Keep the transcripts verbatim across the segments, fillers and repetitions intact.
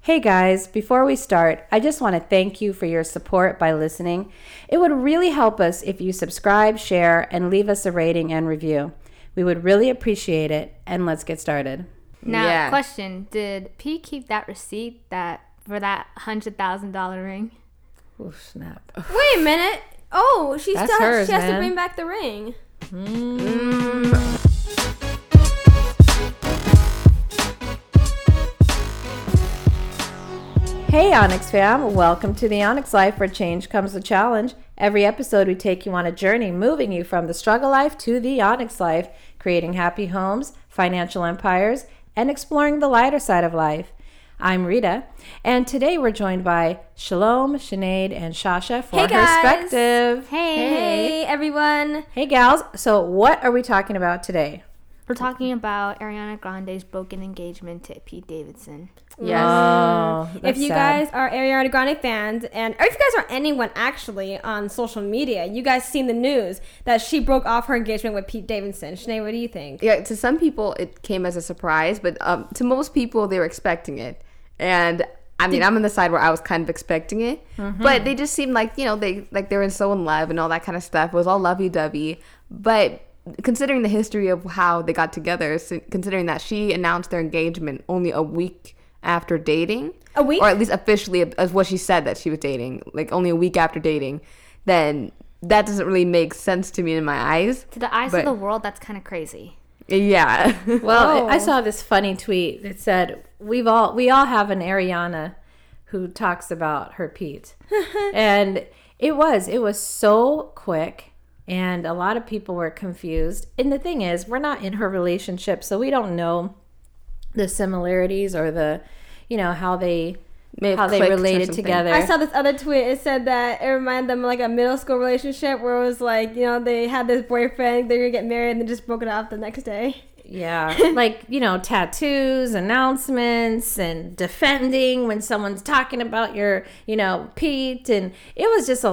Hey guys, before we start, I just want to thank you for your support by listening. It would really help us if you subscribe, share, and leave us a rating and review. We would really appreciate it, and let's get started. Now, Yeah. question, did Pete keep that receipt that for that one hundred thousand dollars ring? Oh, snap. Wait a minute. Oh, she That's still has, hers, she has man. to bring back the ring. Hey Onyx fam, welcome to the Onyx Life, where change comes with challenge. Every episode we take you on a journey, moving you from the struggle life to the Onyx Life, creating happy homes, financial empires, and exploring the lighter side of life. I'm Rita, and today we're joined by Shalom, Sinead, and Shasha for Hey, guys. Perspective. Hey, Hey, everyone. Hey gals, so what are we talking about today? we're talking about Ariana Grande's broken engagement to Pete Davidson. Yes. Oh, If that's you sad. guys are Ariana Grande fans, and or if you guys are anyone actually on social media, you guys seen the news that she broke off her engagement with Pete Davidson. Sinead, what do you think? Yeah, to some people it came as a surprise, but um, to most people they were expecting it. And I mean, I'm on the side where I was kind of expecting it, but they just seemed like, you know, they like they were so in love and all that kind of stuff. It was all lovey-dovey. But considering the history of how they got together, so considering that she announced their engagement only a week after dating, A week? or at least officially as what she said that she was dating, like only a week after dating, then that doesn't really make sense to me in my eyes. To the eyes But- of the world, that's kind of crazy. Yeah. Well, Oh. I saw this funny tweet that said, "We've all we all have an Ariana who talks about her Pete," and it was it was so quick, and a lot of people were confused. And the thing is, we're not in her relationship, so we don't know the similarities or the, you know, how they May have how they clicked or related something. together. I saw this other tweet. It said that it reminded them of like a middle school relationship where it was like, you know, they had this boyfriend, they're gonna get married, and then just broke it off the next day. Yeah, like, you know, tattoos, announcements, and defending when someone's talking about your, you know, Pete. And it was just a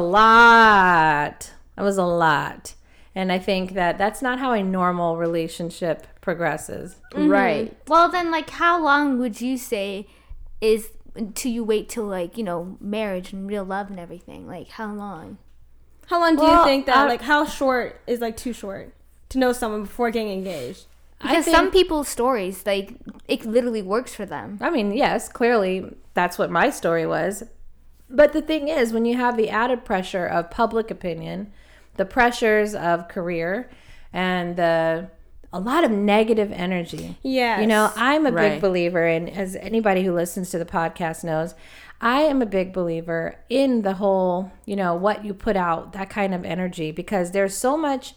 lot. It was a lot. And I think that that's not how a normal relationship progresses. Right. Well, then, like, how long would you say is until you wait till, like, you know, marriage and real love and everything? Like, how long? How long do Well, you think that, I- like, how short is like too short to know someone before getting engaged? Because think- some people's stories, like, it literally works for them. I mean, yes, clearly that's what my story was. But the thing is, when you have the added pressure of public opinion, the pressures of career, and the a lot of negative energy. Yes. You know, I'm a big Right. believer in, as anybody who listens to the podcast knows, I am a big believer in the whole, you know, what you put out, that kind of energy, because there's so much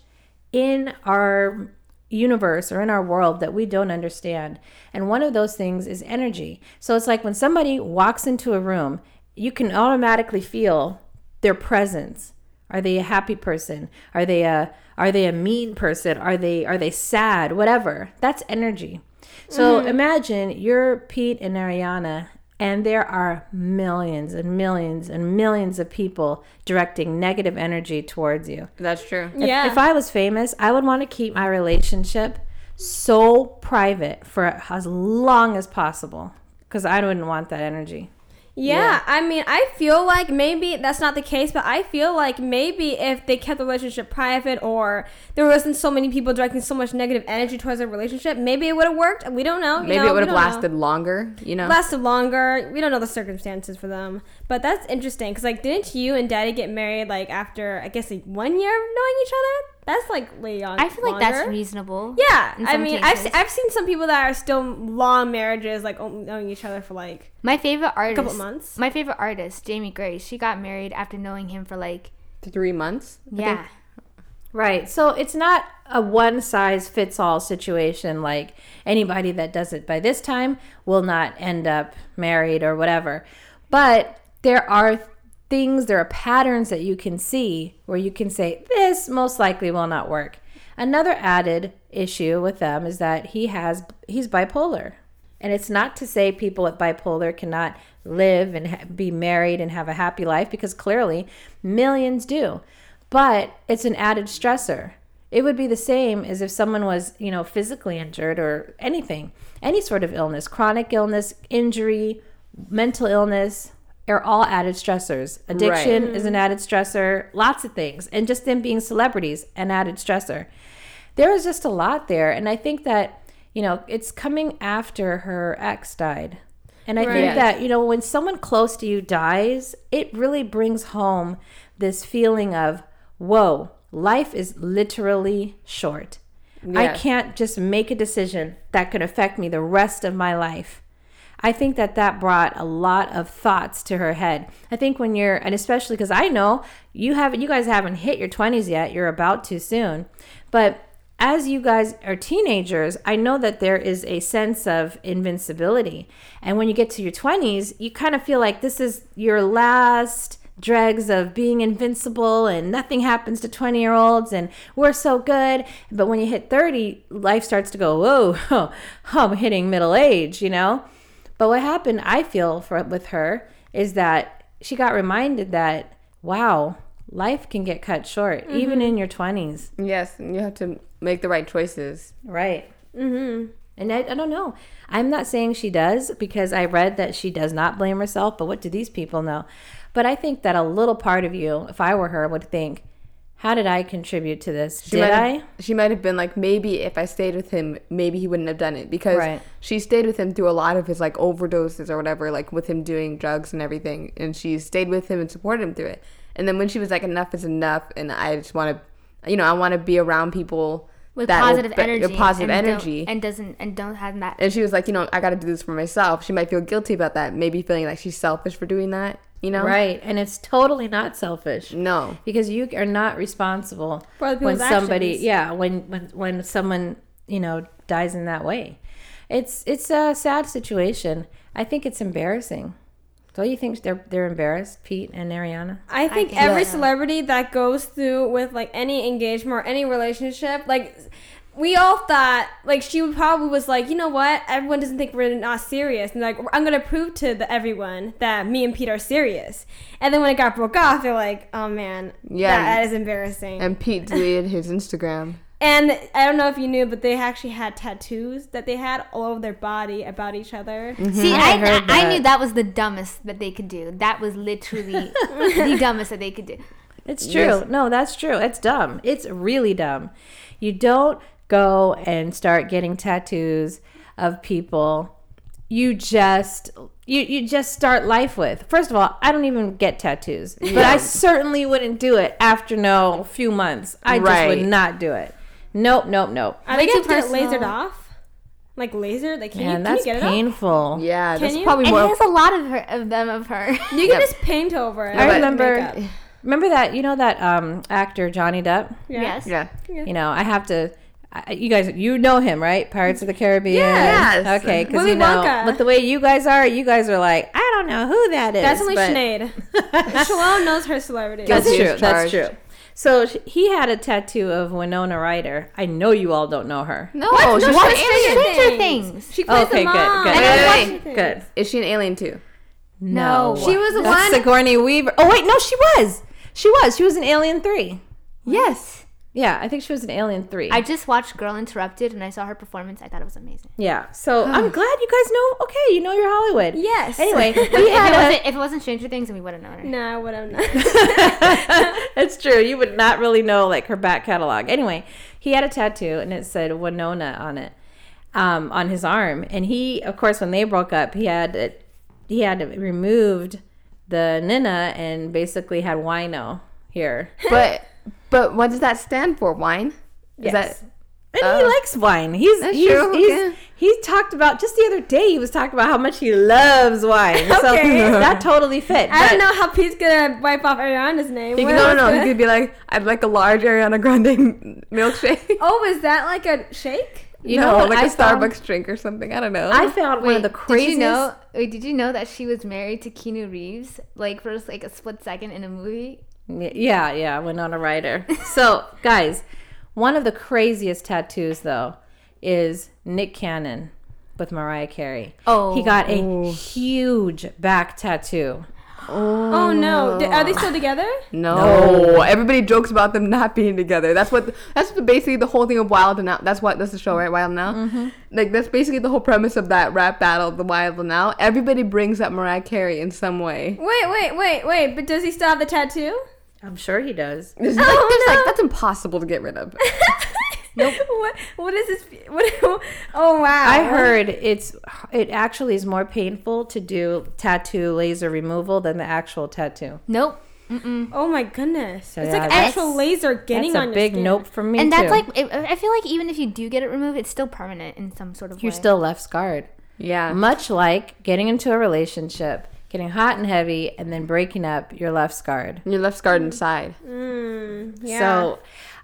in our universe or in our world that we don't understand. And one of those things is energy. So it's like when somebody walks into a room, you can automatically feel their presence. Are they a happy person? Are they a are they a mean person? Are they are they sad? Whatever. That's energy. So imagine you're Pete and Ariana, and there are millions and millions and millions of people directing negative energy towards you. That's true. If- Yeah. If, I was famous, I would want to keep my relationship so private for as long as possible, because I wouldn't want that energy. Yeah, Yeah. I mean, I feel like maybe that's not the case, but I feel like maybe if they kept the relationship private, or there wasn't so many people directing so much negative energy towards their relationship, maybe it would have worked. We don't know. you Maybe know, it we would have don't know. lasted longer, you know? Lasted longer. We don't know the circumstances for them, but that's interesting because, like, didn't you and Daddy get married like after I guess like one year of knowing each other? That's like way on. I feel like that's longer. reasonable. Yeah, in I some mean, I've cases. se- I've seen some people that are still long marriages, like only knowing each other for like My favorite artist, couple months. my favorite artist, Jamie Grace, she got married after knowing him for like, Three months. I yeah. think. Right. So it's not a one size fits all situation, like anybody that does it by this time will not end up married or whatever. But there are things, there are patterns that you can see where you can say, this most likely will not work. Another added issue with them is that he has he's bipolar. And it's not to say people with bipolar cannot live and ha- be married and have a happy life, because clearly millions do. But it's an added stressor. It would be the same as if someone was, you know, physically injured or anything, any sort of illness, chronic illness, injury, mental illness are all added stressors. Addiction Right. is an added stressor, lots of things. And just them being celebrities, an added stressor. There is just a lot there. And I think that, you know, it's coming after her ex died. And I Right. think Yes. that, you know, when someone close to you dies, it really brings home this feeling of, whoa, life is literally short. I Yes. can't just make a decision that could affect me the rest of my life. I think that that brought a lot of thoughts to her head. I think when you're, and especially because I know you haven't, you guys haven't hit your twenties yet. You're about to soon. But as you guys are teenagers, I know that there is a sense of invincibility. And when you get to your twenties, you kind of feel like this is your last dregs of being invincible and nothing happens to twenty year olds and we're so good. But when you hit thirty, life starts to go, whoa, I'm hitting middle age, you know? But what happened, I feel, for with her is that she got reminded that, wow, life can get cut short, mm-hmm. even in your twenties. Yes, and you have to make the right choices. Right. Mm-hmm. And I, I don't know. I'm not saying she does, because I read that she does not blame herself, but what do these people know? But I think that a little part of you, if I were her, would think, how did I contribute to this? She did might I? have, she might have been like, maybe if I stayed with him, maybe he wouldn't have done it, because Right. she stayed with him through a lot of his like overdoses or whatever, like with him doing drugs and everything, and she stayed with him and supported him through it. And then when she was like, enough is enough, and I just want to, you know, I want to be around people with that will positive be- energy, with positive and don't- energy, and doesn't and don't have that. and she was like, you know, I got to do this for myself. She might feel guilty about that, maybe feeling like she's selfish for doing that, you know? Right. And it's totally not selfish. No. Because you are not responsible For other when people's somebody, actions. yeah, when, when when someone, you know, dies in that way. It's it's a sad situation. I think it's embarrassing. Don't you think they're they're embarrassed, Pete and Ariana? I think think every so. celebrity that goes through with like any engagement or any relationship, like we all thought, like she probably was like, you know what? Everyone doesn't think we're not serious, and like I'm gonna prove to the, everyone that me and Pete are serious. And then when it got broke off, they're like, oh man, Yeah. that, that is embarrassing. And, And Pete deleted his Instagram. I don't know if you knew, but they actually had tattoos that they had all over their body about each other. See, I I, heard I, I that. knew that was the dumbest that they could do. That was literally the dumbest that they could do. It's true. Yes. No, that's true. It's dumb. It's really dumb. You don't go and start getting tattoos of people you just you you just start life with. First of all, I don't even get tattoos, but I certainly wouldn't do it after no few months. I just Right. would not do it. Nope, nope, nope. Are they Way too gonna get it personal. lasered off? Like laser? Like can Man, you can that's you get it off? painful. Yeah, Can that's you? probably And more. there's a lot of her of them of her. You can Yep. just paint over it. I with remember makeup. remember that you know that um actor Johnny Depp? Yeah. Yes. Yeah. You know, I have to. I, you guys, you know him, right? Pirates of the Caribbean. Yes. Okay, because Willy you know, Wonka. but the way you guys are, you guys are like, I don't know who that is. That's only but- Sinead. Shalom knows her celebrity. That's Guilty true. as That's charged. true. So sh- he had a tattoo of Winona Ryder. I know you all don't know her. No, What? she's No, an she's alien. Stranger Things. She plays Okay, the good, mom. good. And I Wait, watched- wait, Good. Is she an alien too? No, No. She was the That's one- Sigourney Weaver. Oh wait, no, she was. She was. She was in Alien Three. Yes. Yeah, I think she was in Alien Three. I just watched Girl Interrupted and I saw her performance. I thought it was amazing. yeah. So I'm glad you guys know. Okay, you know your Hollywood. Yes. Anyway, If we it, had a, wasn't, if it wasn't Stranger Things, then we would have known her. Nah, whatever. Not. It's true. You would not really know like her back catalog. Anyway, he had a tattoo and it said Winona on it, um, on his arm. And he, of course, when they broke up, he had it, he had removed the Nina and basically had Wino here. But but what does that stand for? Wine? Is Yes. that And he Oh. likes wine. He's That's he's, true, he's okay. he talked about just the other day. He was talking about how much he loves wine. So Okay. that totally fit. I don't But- know how Pete's gonna wipe off Ariana's name. he What could, no, else no, no. could- He could be like, I'd like a large Ariana Grande milkshake. Oh, is that like a shake? you no, know what like I a found? Starbucks drink or something. I don't know. I found one of the Did craziest. you know? Wait, did you know that she was married to Keanu Reeves, like for just like a split second in a movie? Yeah, yeah, Winona Ryder. So, guys, one of the craziest tattoos, though, is Nick Cannon with Mariah Carey. Oh. He got a huge back tattoo. Oh no! D- Are they still together? No. No. Everybody jokes about them not being together. That's what. That's the, basically the whole thing of Wild and Out. That's what. That's the show, right? Wild and Out. Mm-hmm. Like that's basically the whole premise of that rap battle, the Wild and Out. Everybody brings up Mariah Carey in some way. Wait, wait, wait, wait! But does he still have the tattoo? I'm sure he does. There's, like, Oh, there's no. like that's impossible to get rid of. Nope. What? What is this? What? Oh wow! I heard it's it actually is more painful to do tattoo laser removal than the actual tattoo. Nope. Mm-mm. Oh my goodness! So, it's yeah, like that's- actual laser getting That's on a your big skin. nope from me And that's too. like, it, I feel like even if you do get it removed, it's still permanent in some sort of You're way. still left scarred. Yeah. Much like getting into a relationship, getting hot and heavy, and then breaking up, you're left scarred. You're left scarred inside. Mm, yeah. So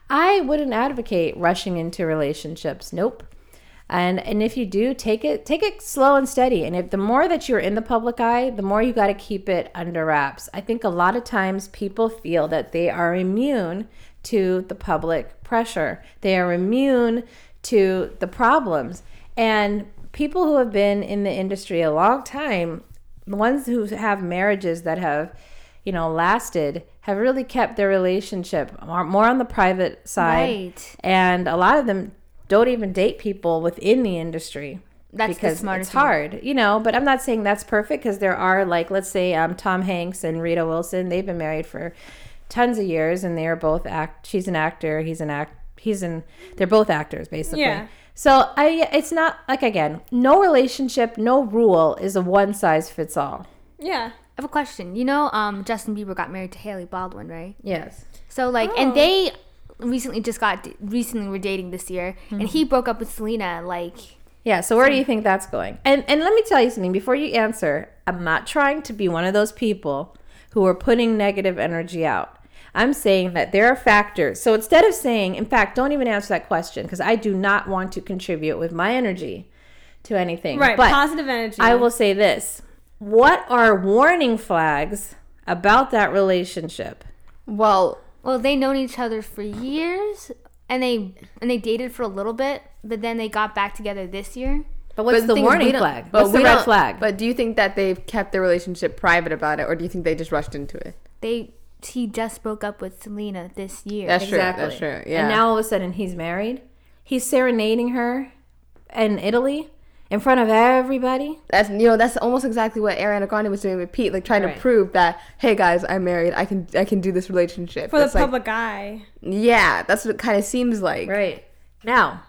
I wouldn't advocate rushing into relationships. Nope. And and if you do, take it take it slow and steady. And if the more that you're in the public eye, the more you got to keep it under wraps. I think a lot of times people feel that they are immune to the public pressure. They are immune to the problems. And people who have been in the industry a long time, the ones who have marriages that have, you know, lasted, have really kept their relationship more, more on the private side. Right. And a lot of them don't even date people within the industry. That's the because smartest it's thing. hard, you know, but I'm not saying that's perfect because there are, like, let's say um, Tom Hanks and Rita Wilson, they've been married for tons of years and they are both act. She's an actor. He's an act. He's an, they're both actors basically. Yeah. So I, it's not like, again, no relationship, no rule is a one size fits all. yeah. I have a question. You know, um, Justin Bieber got married to Haley Baldwin, right? Yes. So like, Oh. and they recently just got recently were dating this year, and he broke up with Selena. Like, Yeah, so where do you think that's going? And and let me tell you something before you answer. I'm not trying to be one of those people who are putting negative energy out. I'm saying that there are factors. So instead of saying, in fact, don't even answer that question because I do not want to contribute with my energy to anything. Right. But Positive energy. I will say this. What are warning flags about that relationship? Well, well, they known each other for years, and they and they dated for a little bit, but then they got back together this year. But what's but the thing is, we warning don't- flag? but What's the we red don't- flag? But do you think that they've kept their relationship private about it, or do you think they just rushed into it? They he just broke up with Selena this year. That's true. Exactly. That's true. Yeah. And now all of a sudden he's married. He's serenading her in Italy in front of everybody. That's you know that's almost exactly what Ariana Grande was doing with Pete, like trying Right. to prove that, hey guys, I'm married. I can I can do this relationship for the It's like- public eye. Yeah, that's what it kind of seems like. Right. Now,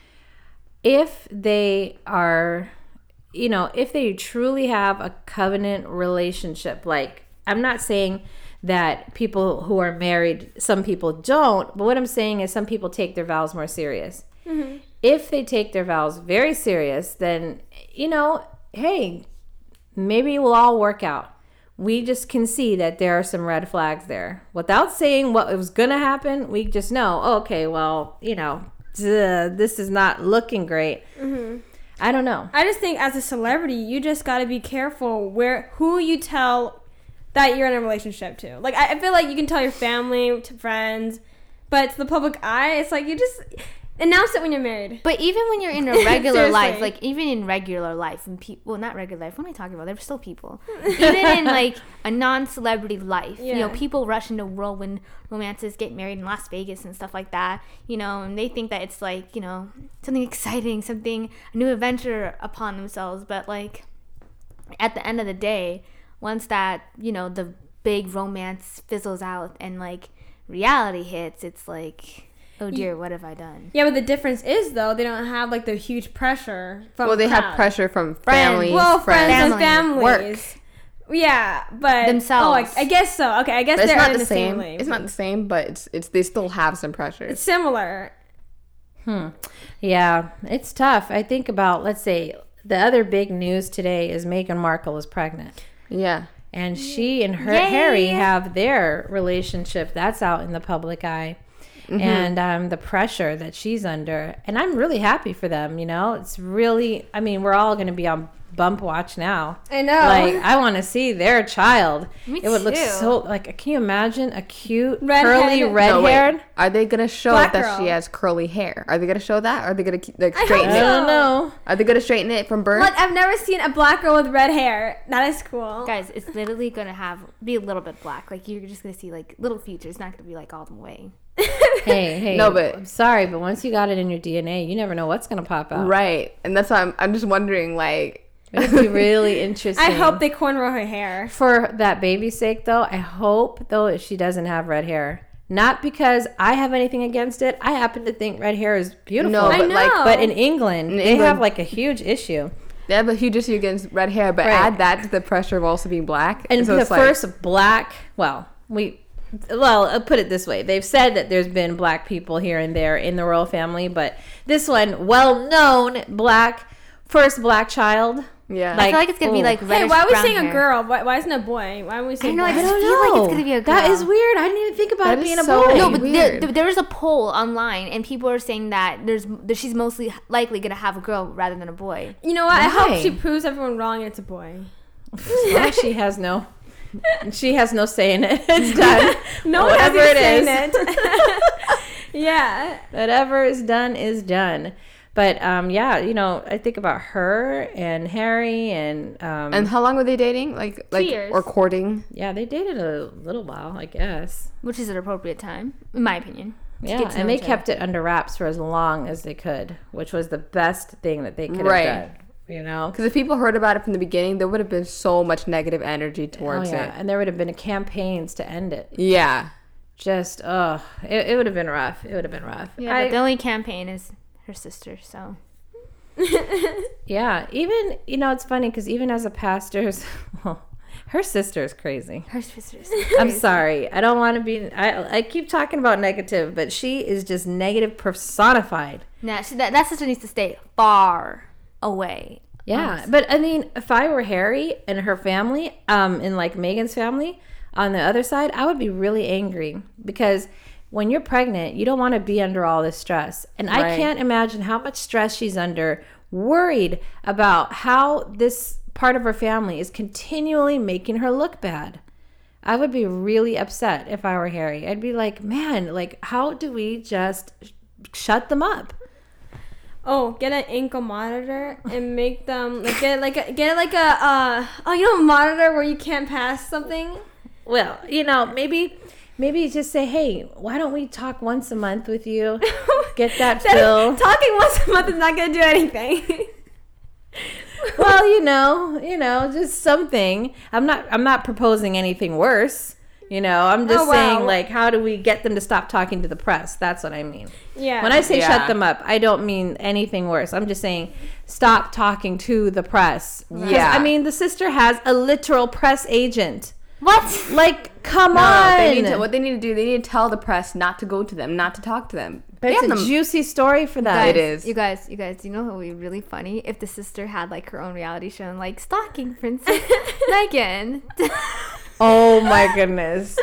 if they are, you know, if they truly have a covenant relationship, like, I'm not saying that people who are married, some people don't, but what I'm saying is some people take their vows more serious. Mm-hmm. If they take their vows very serious, then, you know, hey, maybe it will all work out. We just can see that there are some red flags there. Without saying what was going to happen, we just know, oh, okay, well, you know, duh, this is not looking great. Mm-hmm. I don't know. I just think as a celebrity, you just got to be careful where who you tell that you're in a relationship to. Like, I, I feel like you can tell your family, to friends, but to the public eye, it's like you just announce it when you're married. But even when you're in a regular life, Seriously. like even in regular life, when people, well, not regular life. What am I talking about? They're still people. Even in like a non-celebrity life, you know, Yeah. people rush into whirlwind romances, get married in Las Vegas and stuff like that. You know, and they think that it's like, you know, something exciting, something a new adventure upon themselves. But like at the end of the day, once that, you know, the big romance fizzles out and like reality hits, it's like, oh dear, what have I done? Yeah, but the difference is, though, they don't have, like, the huge pressure from Well, they crowd. have pressure from Friends. family, Well, friends and Family, families. Yeah, but... Themselves. Oh, I, I guess so. Okay, I guess But it's they're not in the, the same. same league. It's not the same, but it's it's they still have some pressure. It's similar. Hmm. Yeah, it's tough. I think about, let's say, the other big news today is Meghan Markle is pregnant. Yeah. And she and her Yay. Harry have their relationship that's out in the public eye. Mm-hmm. and um, the pressure that she's under. And I'm really happy for them. You know, it's really, I mean, we're all going to be on bump watch now. I know. Like, I want to see their child. Me it would look too. so, like, can you imagine a cute, Red curly, head. red No, wait. haired? Are they gonna show Black that she girl. has curly hair? Are they gonna show that? Are they gonna keep, like I straighten hope I it? so. don't know. Are they gonna straighten it from birth? Look, I've never seen a black girl with red hair. That is cool. Guys, it's literally gonna have be a little bit black. Like you're just gonna see like little features. It's not gonna be like all the way. Hey, hey. No, but- I'm sorry, but once you got it in your D N A, you never know what's going to pop out. Right, and that's why I'm. I'm just wondering, like. It'd be really interesting. I hope they cornrow her hair. For that baby's sake, though, I hope, though, she doesn't have red hair. Not because I have anything against it. I happen to think red hair is beautiful. No, I but know. like, But in England, In they England- have like a huge issue. they have a huge issue against red hair, but Right. add that to the pressure of also being black. And so the it's like- first black, well, we, well, I'll put it this way. They've said that there's been black people here and there in the royal family, but this one, well-known black, first black child. yeah, I feel like it's gonna be ooh. like Hey, reddish why are we brown saying hair. a girl? Why, why isn't it a boy? Why are we saying know, I boy? just feel like it's gonna be a That girl. is weird. I didn't even think about That it is being a so boy. No, but there, Weird. there, there was a poll online, and people are saying that there's that she's mostly likely gonna have a girl rather than a boy. You know what? I Why? hope she proves everyone wrong and it's a boy. Well, she has no, she has no say in it. It's done. No one has Whatever even it saying is. it. Yeah. Whatever is done is done. But um, yeah, you know, I think about her and Harry and um, and how long were they dating? Like, like years. or courting? yeah, they dated a little while, I guess. Which is an appropriate time, in my opinion. to Yeah, get to know and they each other. kept it under wraps for as long as they could, which was the best thing that they could Right. have done. You know. Because if people heard about it from the beginning, there would have been so much negative energy Oh towards yeah, it. and there would have been campaigns to end it. Yeah. Just oh, it, it would have been rough. It would have been rough. Yeah, I- but the only campaign is her sister. So Yeah, even you know it's funny because even as a pastor's, well, her sister is crazy. her sister's. I'm sorry, I don't want to be. I I keep talking about negative, but she is just negative personified. Nah, she, that that sister needs to stay far away. Yeah, but I mean, if I were Harry and her family, um, and like Meghan's family on the other side, I would be really angry because when you're pregnant, you don't want to be under all this stress. And I Right. can't imagine how much stress she's under, worried about how this part of her family is continually making her look bad. I would be really upset if I were Harry. I'd be like, man, like, how do we just shut them up? Oh, get an ankle monitor and make them like get like a, get like a uh oh you know a monitor where you can't pass something. Well, you know, maybe maybe just say, hey, why don't we talk once a month with you? Get that bill. Talking once a month is not gonna do anything. Well, you know, you know, just something. I'm not I'm not proposing anything worse. You know, I'm just Oh, wow. saying, like, how do we get them to stop talking to the press? That's what I mean. Yeah. When I say Yeah. shut them up, I don't mean anything worse. I'm just saying stop talking to the press. 'Cause, Yeah. I mean, the sister has a literal press agent. What? Like, come No, on. they need to, what they need to do, they need to tell the press not to go to them, not to talk to them. But They it's have a them- juicy story for that. It is. You guys, you guys, you know what would be really funny if the sister had like her own reality show and like stalking Princess Meghan. Oh my goodness.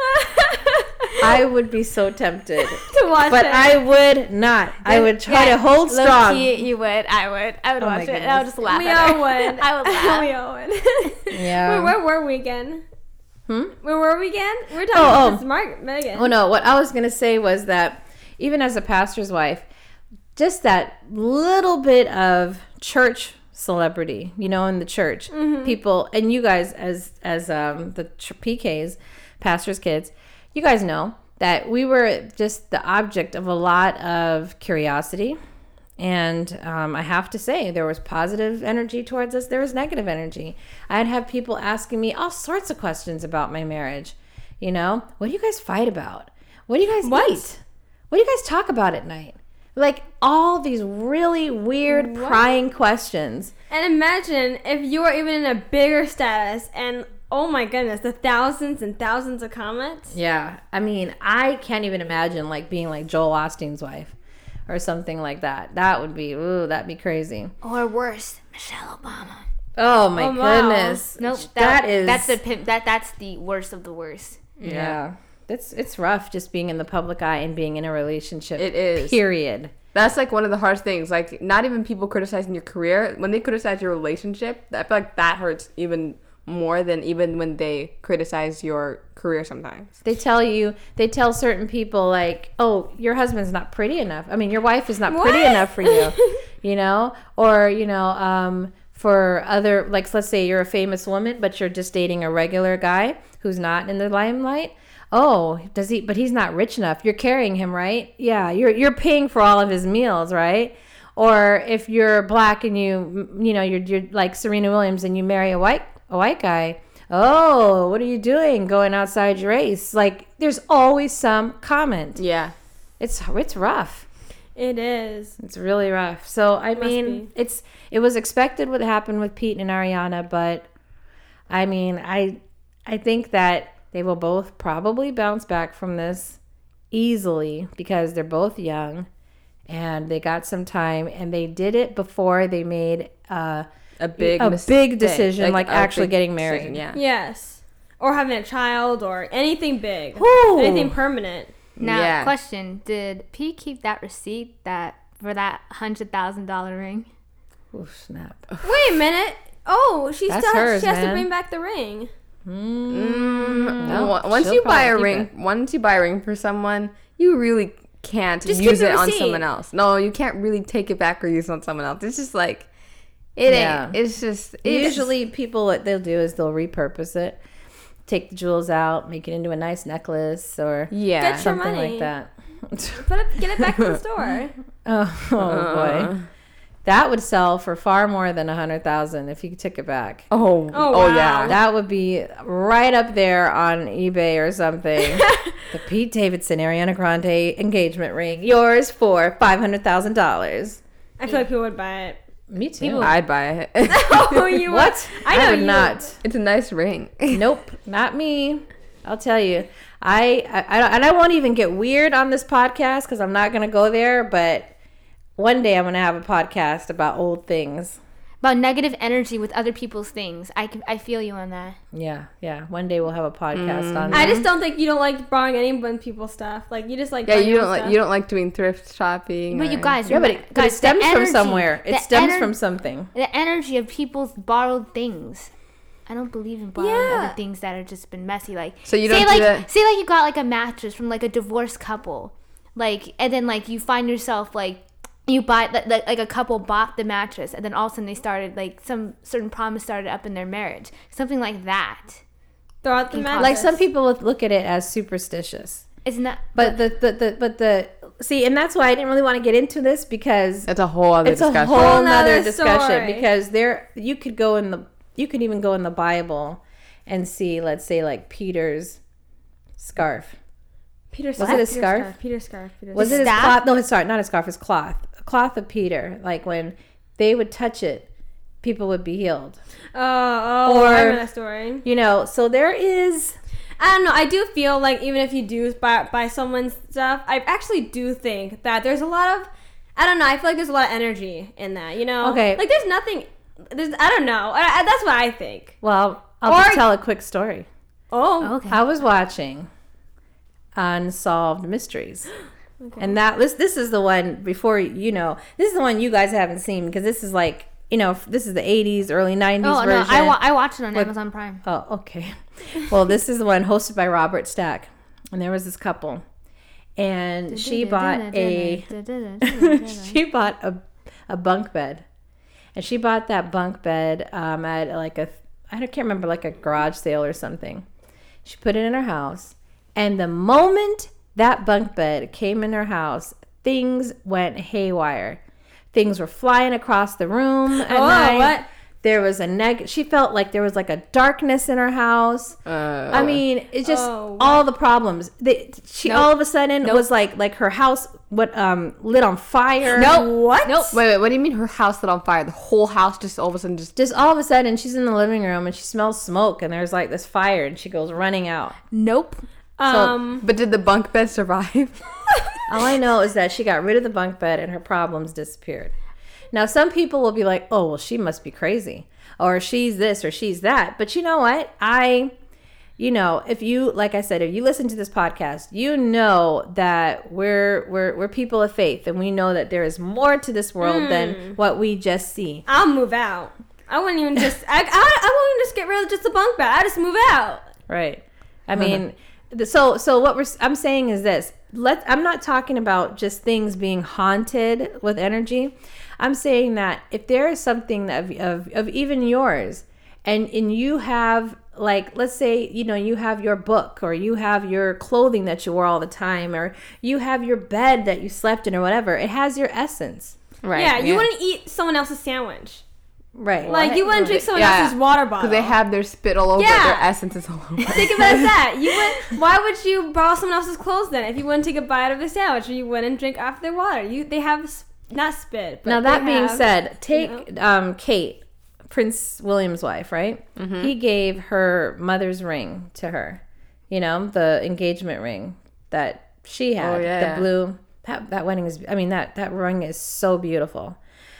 I would be so tempted. to watch But it. I would not. I would try Yeah, to hold low strong. key, you would. I would. I would Oh my watch it. And I would goodness. just laugh we at all her. would. I would laugh. we all would. Yeah. Wait, where were we again? Hmm? Where were we again? We were talking Oh, about oh. this Mark Megan. Oh no, what I was going to say was that even as a pastor's wife, just that little bit of church celebrity, you know, in the church, people, and you guys as as um, the ch- P Ks, pastors' kids, you guys know that we were just the object of a lot of curiosity. And um, I have to say, there was positive energy towards us. There was negative energy. I'd have people asking me all sorts of questions about my marriage. You know, what do you guys fight about? What do you guys What? eat? What do you guys talk about at night? Like all these really weird, What? prying questions. And imagine if you were even in a bigger status and oh my goodness, the thousands and thousands of comments. Yeah, I mean, I can't even imagine like being like Joel Osteen's wife or something like that. That would be, ooh, that'd be crazy. Or worse, Michelle Obama. Oh my Oh, wow. goodness. Nope. that is that's the pimp. That that's the worst of the worst. yeah. it's it's rough just being in the public eye and being in a relationship. It is. Period. That's like one of the hardest things. Like, not even people criticizing your career. When they criticize your relationship, I feel like that hurts even more than even when they criticize your career sometimes. They tell you, they tell certain people like, oh, your husband's not pretty enough. I mean, your wife is not pretty What? enough for you, you know? Or, you know, um, for other, like, let's say you're a famous woman, but you're just dating a regular guy who's not in the limelight. Oh, does he, but he's not rich enough. You're carrying him, right? Yeah, you're you're paying for all of his meals, right? Or if you're black and you, you know, you're you're like Serena Williams and you marry a white a white guy. Oh, what are you doing going outside your race? Like, there's always some comment. Yeah. It's it's rough. It is. It's really rough. So I Must mean, be. it's it was expected what happened with Pete and Ariana, but I mean, I I think that they will both probably bounce back from this easily because they're both young and they got some time and they did it before they made uh, A big a mistake. big decision, like, a actually big getting married. decision, yeah. Yes. Or having a child or anything big. Ooh. Anything permanent. Now, Yeah. question: did Pete keep that receipt that for that hundred thousand dollar ring? Oh, snap. Wait a minute. Oh, she That's still hers, she has man. to bring back the ring. Mm, no, Wa- Once she'll you buy a probably keep ring, it. once you buy a ring for someone, you really can't Just keep use the it on receipt. someone else. No, you can't really take it back or use it on someone else. It's just like, it Yeah. ain't. It's just, it's, Usually, people, what they'll do is they'll repurpose it, take the jewels out, make it into a nice necklace or yeah. Get your something money. like that. Put it, get it back to the store. Oh, oh Uh. boy, that would sell for far more than a hundred thousand if you took it back. Oh, Oh, oh, wow. yeah. That would be right up there on eBay or something. The Pete Davidson Ariana Grande engagement ring, yours for five hundred thousand dollars. I feel like people would buy it. Me too. People- I'd buy it. Oh, you What? I know would you. not. It's a nice ring. Nope, not me. I'll tell you. I, I, I and I won't even get weird on this podcast because I'm not gonna go there. But one day I'm gonna have a podcast about old things. About negative energy with other people's things. I can, I feel you on that. Yeah, yeah. One day we'll have a podcast on I that. just don't think you don't like borrowing anyone people's stuff. Like you just like Yeah, buying you your don't own like stuff. you don't like doing thrift shopping. But you or- guys, Yeah, but remember- it, but it guys, the stems from energy- somewhere. It the stems ener- from something. the energy of people's borrowed things. I don't believe in borrowing Yeah. other things that are just been messy. Like So you say don't do like that- say like you got like a mattress from like a divorced couple, like and then like you find yourself like you buy like, like like a couple bought the mattress and then all of a sudden they started like some certain problems started up in their marriage, something like that. Throw out the mattress. Like some people would look at it as superstitious. Isn't that? But the, the, the but the see, and that's why I didn't really want to get into this because That's a whole other it's discussion. a whole Whole nother nother discussion story. because there you could go in the you could even go in the Bible and see, let's say, like Peter's scarf. Peter Was scarf. it a Peter scarf? Peter scarf. Peter Was scarf. it his staff? cloth? No, his sorry, not his scarf. His cloth. A cloth of Peter. Like when they would touch it, people would be healed. Oh, oh, Or- I remember that story. You know, so there is. I don't know. I do feel like even if you do buy, buy someone's stuff, I actually do think that there's a lot of, I don't know. I feel like there's a lot of energy in that. You know, Okay. Like there's nothing. There's I don't know. I, I, that's what I think. Well, I'll Or- just tell a quick story. Oh, Okay. I was watching Unsolved Mysteries. And that this this is the one before you know this is the one you guys haven't seen because this is like you know this is the eighties early nineties Oh no, version. I, wa- I watched it on With- Amazon Prime. Oh, okay. Well, this is the one hosted by Robert Stack, and there was this couple, and she bought a she bought a a bunk bed, and she bought that bunk bed um, at like a I don't- can't remember like a garage sale or something. She put it in her house, and the moment that bunk bed came in her house, things went haywire. Things were flying across the room at Oh, night. what? There was a neg. She felt like there was like a darkness in her house. Uh, I mean, it's just Oh, all the problems. They, she Nope. all of a sudden Nope. was like like her house what um lit on fire. Nope. What? Nope. wait, wait. What do you mean her house lit on fire? The whole house just all of a sudden just. Just all of a sudden, she's in the living room and she smells smoke and there's like this fire and she goes running out. Nope. Um. But did the bunk bed survive? All I know is that she got rid of the bunk bed and her problems disappeared. Now, some people will be like, "Oh, well, she must be crazy," or "She's this," or "She's that." But you know what? I, you know, if you, like I said, if you listen to this podcast, you know that we're we're we're people of faith, and we know that there is more to this world mm. than what we just see. I'll move out. I wouldn't even just. I I, I wouldn't just get rid of just the bunk bed. I just move out. Right. I mean, so so what we're I'm saying is this. Let I'm not talking about just things being haunted with energy. I'm saying that if there is something of of, of even yours, and and you have, like, let's say, you know, you have your book, or you have your clothing that you wore all the time, or you have your bed that you slept in, or whatever. It has your essence. Right. Yeah, you yeah. wouldn't eat someone else's sandwich. Right. Like, you wouldn't drink someone yeah. else's water bottle. Because they have their spit all over yeah. it, their essence is all over it. Think about that. You would, why would you borrow someone else's clothes then if you wouldn't take a bite of a sandwich, or you wouldn't drink off their water? You They have, not spit, but now, that being have, said, take you know. um, Kate, Prince William's wife, right? Mm-hmm. He gave her mother's ring to her. You know, the engagement ring that she had. Oh, yeah. The blue. That that wedding is, I mean, that, that ring is so beautiful.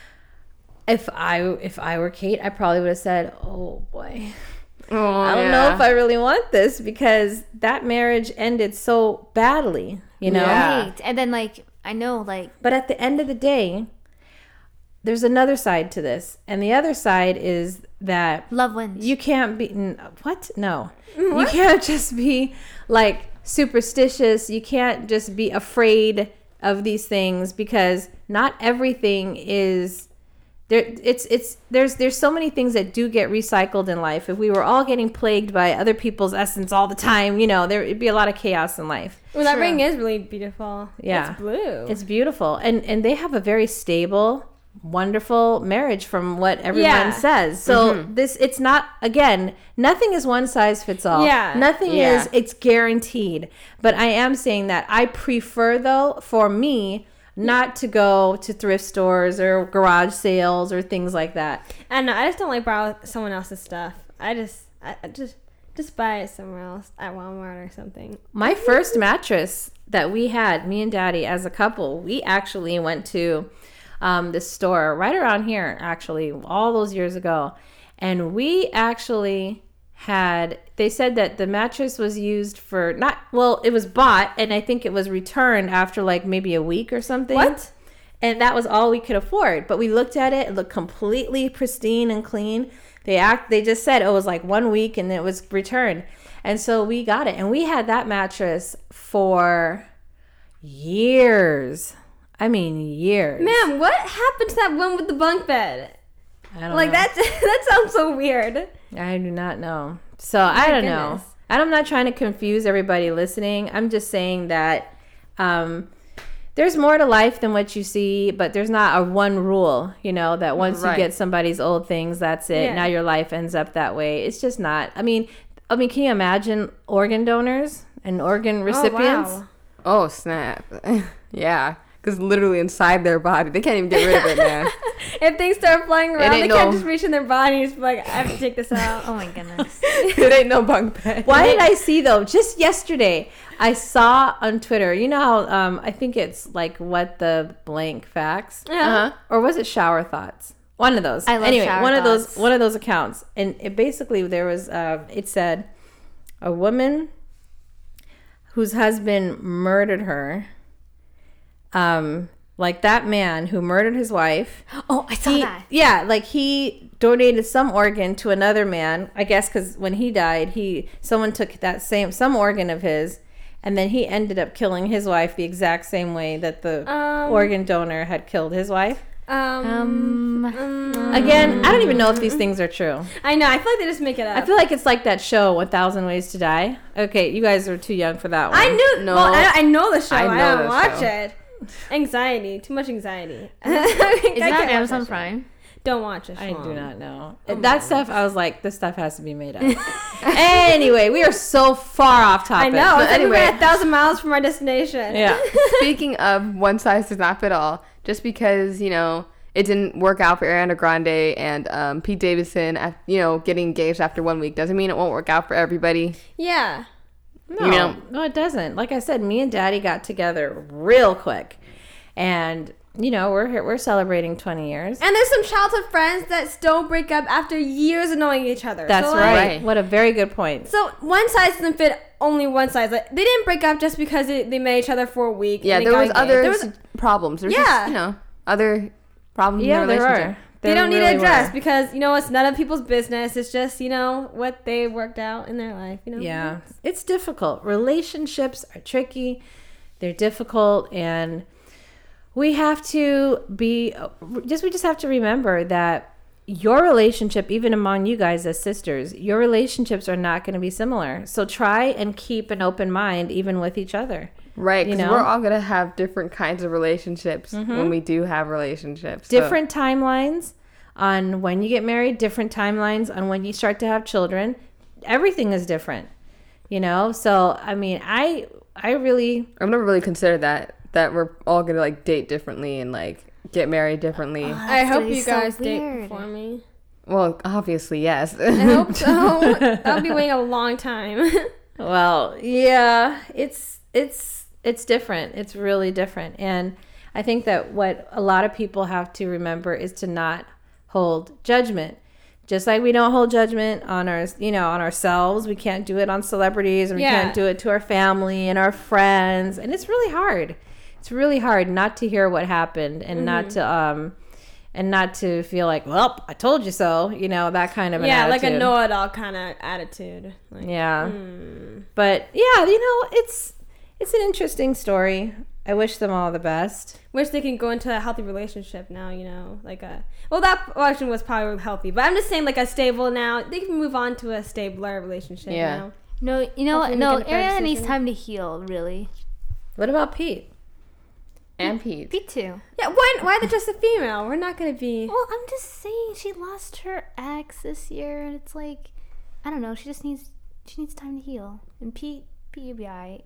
If I if I were Kate, I probably would have said, "Oh boy, oh, I don't yeah. know if I really want this," because that marriage ended so badly, you know. Yeah. Right. And then, like, I know, like, but at the end of the day, there's another side to this, and the other side is that love wins. You can't be what? No, what? You can't just be like superstitious. You can't just be afraid of these things, because not everything is. There, it's it's there's there's so many things that do get recycled in life. If we were all getting plagued by other people's essence all the time, you know, there would be a lot of chaos in life. Well, that True. ring is really beautiful. Yeah, it's blue. It's beautiful, and and they have a very stable, wonderful marriage from what everyone yeah. says. So mm-hmm. this, it's not, again, nothing is one size fits all. Yeah, nothing yeah. is it's guaranteed. But I am saying that I prefer, though, for me, not to go to thrift stores or garage sales or things like that. I know. I just don't like borrow someone else's stuff. I just, I, I just, just buy it somewhere else at Walmart or something. My first mattress that we had, me and Daddy, as a couple, we actually went to um, this store right around here, actually, all those years ago, and we actually had, they said that the mattress was used for not, well, it was bought, and I think it was returned after like maybe a week or something. What? And that was all we could afford. But we looked at it, it looked completely pristine and clean. They act, they just said it was like one week and it was returned. And so we got it, and we had that mattress for years. I mean, years. Man, what happened to that one with the bunk bed? I don't like know. that that sounds so weird. I do not know. So I don't goodness. know. And I'm not trying to confuse everybody listening. I'm just saying that um, there's more to life than what you see, but there's not a one rule, you know, that once right. you get somebody's old things, that's it. Yeah. Now your life ends up that way. It's just not. I mean, I mean, can you imagine organ donors and organ recipients? Oh, wow. Oh, snap. Yeah. Because literally inside their body, they can't even get rid of it, man. If things start flying around, they no, can't just reach in their body and just be like, I have to take this out. Oh my goodness. It ain't no bunk bed. Why did I see, though, just yesterday, I saw on Twitter, you know how, um, I think it's like what the blank facts? Yeah. Uh-huh. Or was it shower thoughts? One of those. I love anyway, shower one thoughts. of those one of those accounts. And it basically, there was, uh, it said, a woman whose husband murdered her, um... like that man who murdered his wife. Oh, I saw he, that. Yeah, like he donated some organ to another man. I guess because when he died, he someone took that same some organ of his, and then he ended up killing his wife the exact same way that the um, organ donor had killed his wife. Um, um, Again, I don't even know if these things are true. I know. I feel like they just make it up. I feel like it's like that show, one thousand Ways to Die. Okay, you guys are too young for that one. I knew. No. Well, I, I know the show. I, I know I don't the watch show. it. Anxiety. Too much anxiety. Is that on Amazon Prime? Don't watch it. I Sean. do not know. Oh that stuff, I was like, this stuff has to be made up. Anyway, we are so far off topic. I know. But It's anyway, anyway, a thousand miles from our destination. yeah. Speaking of one size does not fit all, just because, you know, it didn't work out for Ariana Grande and um, Pete Davidson, at, you know, getting engaged after one week doesn't mean it won't work out for everybody. Yeah. No, You know? no, it doesn't. Like I said, me and Daddy got together real quick. And you know, we're here, we're celebrating twenty years. And there's some childhood friends that still break up after years of knowing each other. That's so, right. like, Right. What a very good point. So one size doesn't fit only one size. Like, they didn't break up just because they, they met each other for a week. Yeah, and there they was got other engaged. There was, problems. There's Yeah. just, you know, other problems Yeah, in the there relationship. are. they There don't need really to address were. because, you know, it's none of people's business. It's just, you know, what they worked out in their life. You know. Yeah, it's difficult. Relationships are tricky. They're difficult, and we have to be just we just have to remember that your relationship, even among you guys as sisters, your relationships are not going to be similar. So try and keep an open mind even with each other. Right, You because know? we're all going to have different kinds of relationships when we do have relationships. So- Different timelines on when you get married, different timelines on when you start to have children. Everything is different, you know? So, I mean, I I really I've never really considered that, that we're all going to, like, date differently and, like, get married differently. I hope gonna be you so guys date weird. before me. Well, obviously, yes. I hope so. I'll be waiting a long time. Well, yeah, it's it's it's different. It's really different. And I think that what a lot of people have to remember is to not hold judgment. Just like we don't hold judgment on our, you know, on ourselves, we can't do it on celebrities, and we Yeah. can't do it to our family and our friends. And it's really hard. It's really hard not to hear what happened and not to um and not to feel like, well, I told you so, you know, that kind of an yeah, like a attitude. know-it-all kind of attitude. Like, Yeah. hmm. But yeah, you know, it's it's an interesting story. I wish them all the best. Wish they can go into a healthy relationship now, you know, like a well, that option was probably healthy, but I'm just saying, like, a stable now. They can move on to a stabler relationship. Yeah. You know? No, you know what? Hopefully No, we get a better Ariana needs decision. time to heal, really. What about Pete? And Pete. Me too. Yeah. Why? Why the just a female? We're not gonna be. Well, I'm just saying she lost her ex this year, and it's like, I don't know. She just needs she needs time to heal. And Pete, Pete, you'll be alright.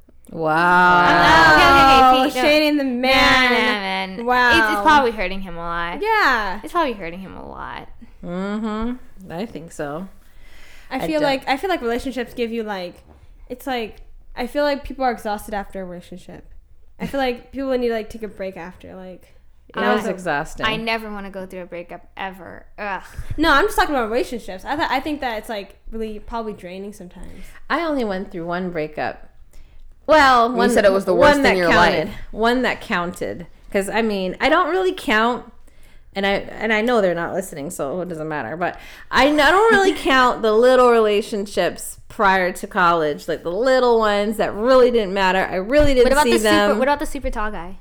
Wow. Okay, okay, okay, Pete, no. shading the Man, man. man, man. Wow. It's, it's probably hurting him a lot. Yeah. It's probably hurting him a lot. Mm-hmm. I think so. I I feel don't- like I feel like relationships give you like, it's like I feel like people are exhausted after a relationship. I feel like people need to like take a break after like. It was I- exhausting. I never want to go through a breakup ever. Ugh. No, I'm just talking about relationships. I th- I think that it's like really probably draining sometimes. I only went through one breakup. Well, You one said it was the worst one in that your counted. life. One that counted. Because I mean, I don't really count, and I and I know they're not listening, so it doesn't matter. But I, I don't really count the little relationships prior to college, like the little ones that really didn't matter. I really didn't What about see the them. super? What about the super tall guy?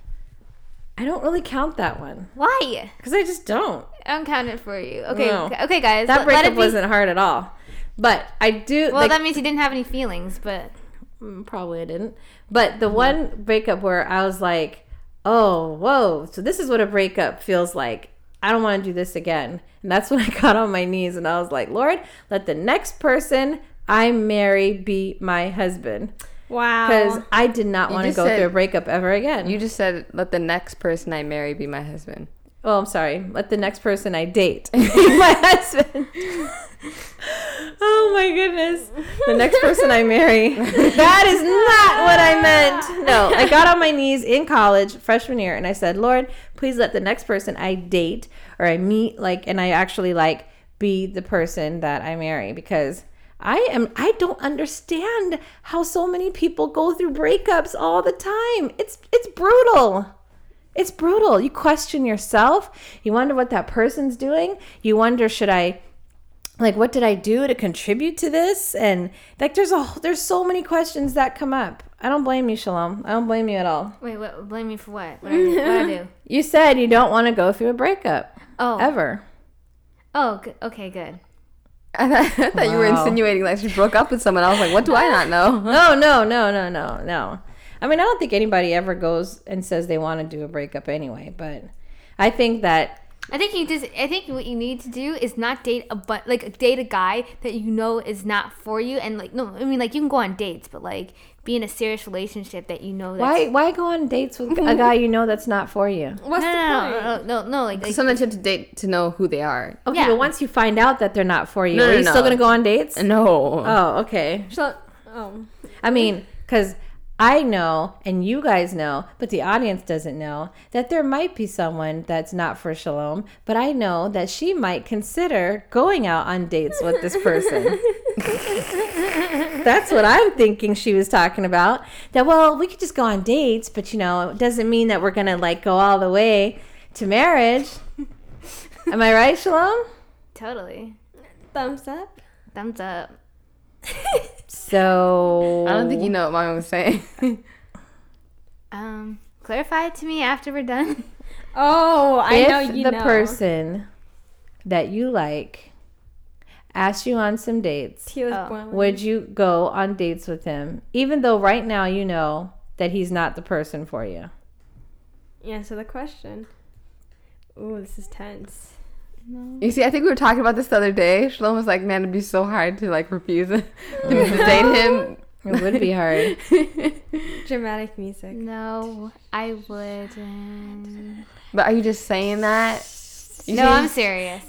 I don't really count that one Why? because I just don't. I don't count it for you. Okay, No. okay, okay, guys. That let- let breakup it be- wasn't hard at all. But I do. Well, like, that means he didn't have any feelings, but Mm, probably I didn't. But the one breakup where I was like, oh, whoa. So this is what a breakup feels like. I don't want to do this again. And that's when I got on my knees and I was like, Lord, let the next person I marry be my husband. Wow. Because I did not You want to just go said- through a breakup ever again. You just said, let the next person I marry be my husband. Oh, I'm sorry. Let the next person I date be my husband. Oh my goodness. The next person I marry. That is not what I meant. No, I got on my knees in college, freshman year, and I said, Lord, please let the next person I date or I meet, like, and I actually like, be the person that I marry, because I am, I don't understand how so many people go through breakups all the time. It's, it's brutal. It's brutal. You question yourself. You wonder what that person's doing. You wonder, should I, like, what did I do to contribute to this? And like, there's a, there's so many questions that come up. I don't blame you, Shalom. I don't blame you at all. wait, what? Blame me for what? What did I, what I do? You said you don't want to go through a breakup Oh, ever. oh, good. Okay, good. I thought, I thought you were Wow. insinuating like she broke up with someone. I was like, what do I not know? No, no, no, no, no, no. I mean, I don't think anybody ever goes and says they want to do a breakup anyway, but I think that I think you just. I think what you need to do is not date a but like date a guy that you know is not for you, and like no, I mean like you can go on dates, but like be in a serious relationship that you know. That's, why why go on dates with a guy you know that's not for you? What's No, the no, point? no, no, no, no, like, like Sometimes you have to date to know who they are. Okay, Yeah. but once you find out that they're not for you, No, are no, you no. still gonna go on dates? No. Oh, okay. So, oh. I mean, because I know, and you guys know, but the audience doesn't know, that there might be someone that's not for Shalom, but I know that she might consider going out on dates with this person. That's what I'm thinking she was talking about. That, well, we could just go on dates, but, you know, it doesn't mean that we're going to, like, go all the way to marriage. Am I right, Shalom? Totally. Thumbs up. Thumbs up. So I don't think you know what mom was saying. Um, clarify it to me after we're done. Oh, I if know you the know. person that you like asked you on some dates, He was Oh. born with- would you go on dates with him, even though right now you know that he's not the person for you? Answer the question. Ooh, this is tense. You see, I think we were talking about this the other day. Shalom was like, man, it'd be so hard to like refuse him to date him. It would be hard. Dramatic music. No, I wouldn't. But are you just saying that? You No, see- I'm serious.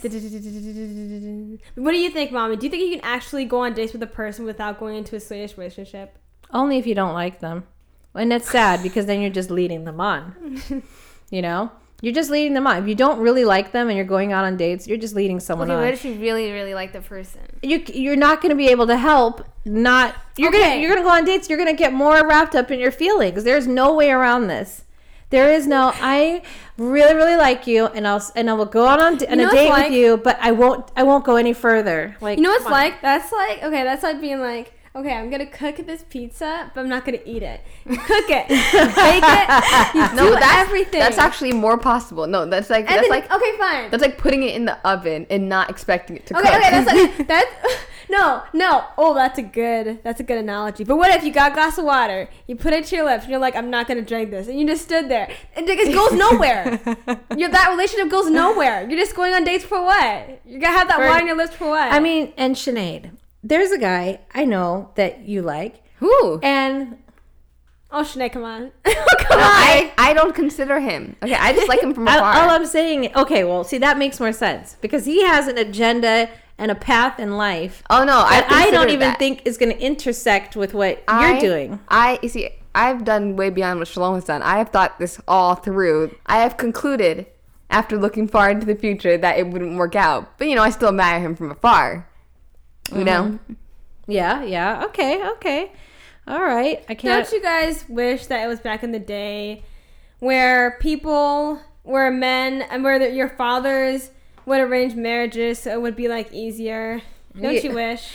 What do you think, Mommy? Do you think you can actually go on dates with a person without going into a serious relationship? Only if you don't like them. And it's sad because then you're just leading them on. You know? You're just leading them on. If you don't really like them and you're going out on dates, you're just leading someone Okay, on. what if you really, really like the person? you you're not going to be able to help not you're Okay. gonna you're gonna go on dates, you're gonna get more wrapped up in your feelings. There's no way around this. There is no I really really like you and I'll and I will go out on, on know a what's date like? with you, but I won't I won't go any further. Like You know what's come on. like? That's like, okay, that's like being like, okay, I'm going to cook this pizza, but I'm not going to eat it. You cook it. You bake it. You No, do that's everything. That's actually more possible. No, that's like And that's then, like okay, fine. that's like putting it in the oven and not expecting it to Okay, cook. okay, that's like, that's, no, no. Oh, that's a good, that's a good analogy. But what if you got a glass of water, you put it to your lips, and you're like, I'm not going to drink this, and you just stood there. It, it goes nowhere. You're, that relationship goes nowhere. You're just going on dates for what? You're going to have that For- water in your lips for what? I mean, and Sinead, there's a guy I know that you like, Who? and oh, Sinead, come on. come No, on. I, I don't consider him. Okay, I just like him from I, afar. all I'm saying, okay, well, see, that makes more sense because he has an agenda and a path in life oh no, I that I don't considered even that. think is going to intersect with what I- you're doing. I you see. I've done way beyond what Shalom has done. I have thought this all through. I have concluded, after looking far into the future, that it wouldn't work out. But you know, I still admire him from afar. You know. Yeah, yeah, okay, okay, all right. I can't. Don't you guys wish that it was back in the day where people, where men, and where the, your fathers would arrange marriages so it would be like easier? Don't Yeah. you wish?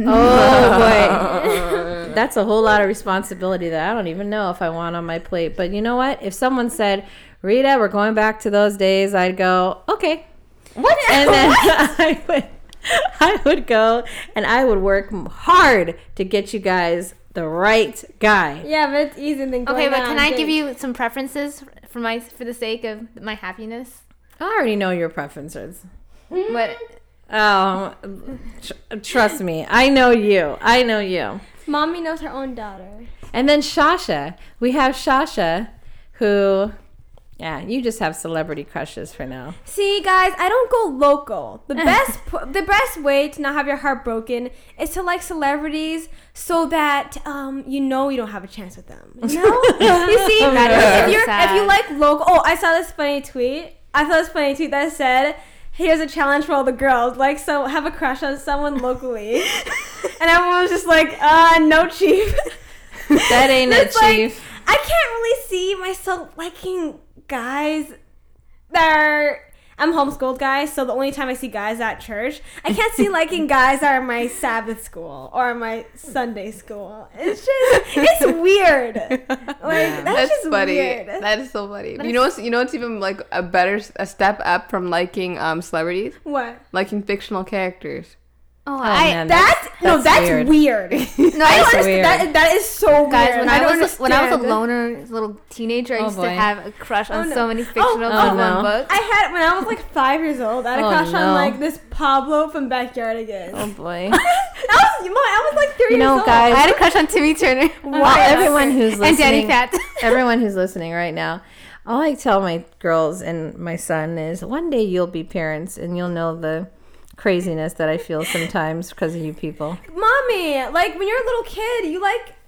Oh boy, that's a whole lot of responsibility that I don't even know if I want on my plate. But you know what? If someone said, "Rita, we're going back to those days," I'd go, "Okay." What? And then I would, I would go and I would work hard to get you guys the right guy. Yeah, but it's easier than going Okay, but out can on I give dates. you some preferences for my for the sake of my happiness? I already know your preferences. What? Oh, tr- trust me, I know you. I know you. Mommy knows her own daughter. And then Shasha, we have Shasha, who, yeah, you just have celebrity crushes for now. See, guys, I don't go local. The best, p- the best way to not have your heart broken is to like celebrities, so that um, you know you don't have a chance with them. You know, you see, That if is you're sad. if you like local. Oh, I saw this funny tweet. I saw this funny tweet that said, "Here's a challenge for all the girls. Like, so have a crush on someone locally," and everyone was just like, "Uh, no, chief." That ain't it, It's like, Chief. I can't really see myself liking guys that are. I'm homeschooled, guys, so the only time I see guys at church, I can't see liking guys that are my Sabbath school or my Sunday school. It's just, it's weird. Like, that's, That's just funny. weird. That is so funny. You know, what's, you know, it's even like a better a step up from liking um celebrities, What? liking fictional characters. Oh, Oh, I man, That's, no, that's that's weird. weird. no, I I don't That's understand. weird. That, that is so guys, weird. when I, I, don't was a, when I was a understand. loner little teenager, I Oh, used boy. to have a crush on Oh, no. so many fictional Oh, people no. and books. I had when I was like five years old. I had a Oh, crush no. on like this Pablo from Backyardigans. Oh, boy. That was, I was like three You years know, old. guys, I had a crush on Timmy Turner. Well, everyone who's and Danny listening, Fat. everyone who's listening right now, all I tell my girls and my son is one day you'll be parents and you'll know the craziness that I feel sometimes because of you people. Mommy, like when you're a little kid, you like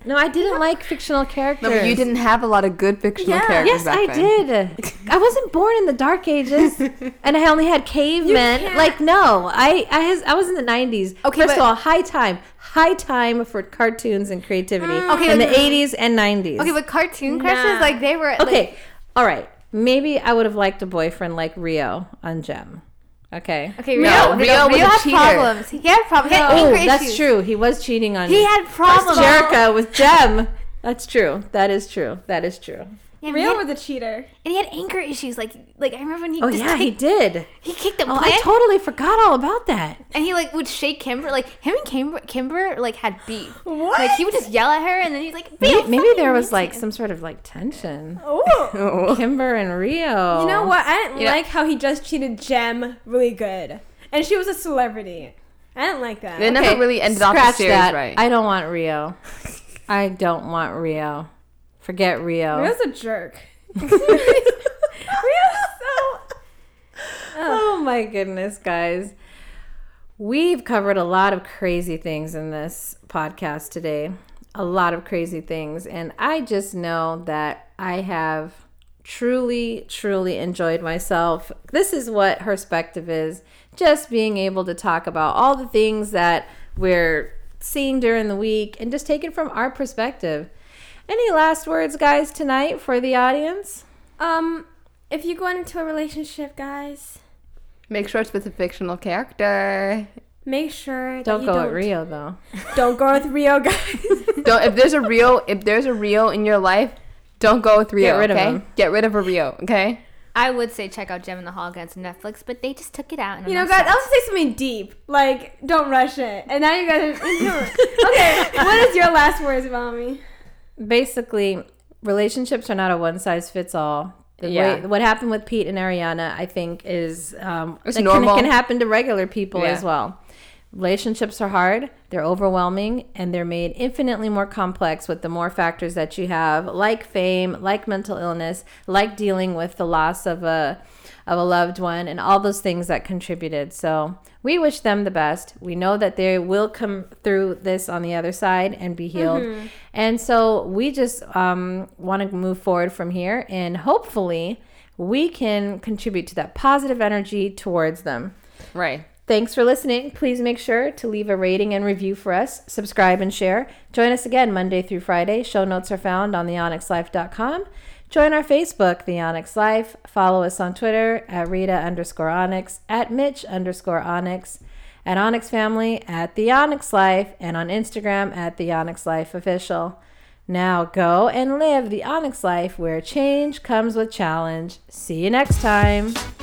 No, I didn't like fictional characters. No, but you didn't have a lot of good fictional Yeah. characters Yes, back I then. did. I wasn't born in the Dark Ages, and I only had cavemen. can't- Like, no, I I, has, I was in the nineties. Okay, First but- of all, high time, high time for cartoons and creativity. Okay, in like- the eighties and nineties. Okay, but cartoon crushes, Nah. like they were. Okay, Like, all right. Maybe I would have liked a boyfriend like Rio on Gem. Okay. okay, No, Rio, Rio Rio, was Rio a had cheater. problems. He had problems. He had Oh, anger that's issues. true. He was cheating on He had problems. Jerica with Gem. That's true. That is true. That is true. Yeah, Rio he was had, a cheater. and he had anger issues. Like, like I remember when he. Oh just yeah, he kicked, did. he kicked the Oh, plant, I totally forgot all about that. and he like would shake Kimber. Like him and Kimber, Kimber like had beef. What? Like he would just yell at her, and then he's like, Maybe, "Rio, maybe fucking there was hate like him." some sort of like tension. Oh. Oh. Kimber and Rio. You know what? I didn't Yeah. like how he just cheated Jem really good. And she was a celebrity. I didn't like that. They never really ended off the Scratch series that. right. I don't want Rio. I don't want Rio. Forget Rio. Rio's a jerk. Rio's so... Oh my goodness, guys. We've covered a lot of crazy things in this podcast today. A lot of crazy things. And I just know that I have truly, truly enjoyed myself. This is what Herspective is. Just being able to talk about all the things that we're seeing during the week and just take it from our perspective. Any last words, guys, tonight for the audience? Um, if you go into a relationship, guys, Make sure it's with a fictional character. make sure that Don't you go don't, at Rio, though. Don't go with Rio, guys. Don't if there's a Rio if there's a Rio in your life, don't go with Rio. Get rid of okay? him. Get rid of a Rio. Okay. I would say check out Gem in the Hall against Netflix, but they just took it out. And You I'm know, guys, upset. I was gonna say something deep. Like, don't rush it. And now you guys are... Okay, what is your last words about me? Basically, relationships are not a one size fits all. The Yeah. way, what happened with Pete and Ariana, I think, is um, It's that normal. Can, can happen to regular people Yeah. as well. Relationships are hard, they're overwhelming, and they're made infinitely more complex with the more factors that you have, like fame, like mental illness, like dealing with the loss of a of a loved one, and all those things that contributed. So we wish them the best. We know that they will come through this on the other side and be healed. Mm-hmm. And so we just um, want to move forward from here, and hopefully we can contribute to that positive energy towards them. Right. Thanks for listening. Please make sure to leave a rating and review for us, subscribe and share. Join us again Monday through Friday. Show notes are found on the onyx life dot com. Join our Facebook, The Onyx Life. Follow us on Twitter at Rita underscore Onyx, at Mitch underscore Onyx, at Onyx Family, at The Onyx Life, and on Instagram at The Onyx Life Official. Now go and live the Onyx Life where change comes with challenge. See you next time.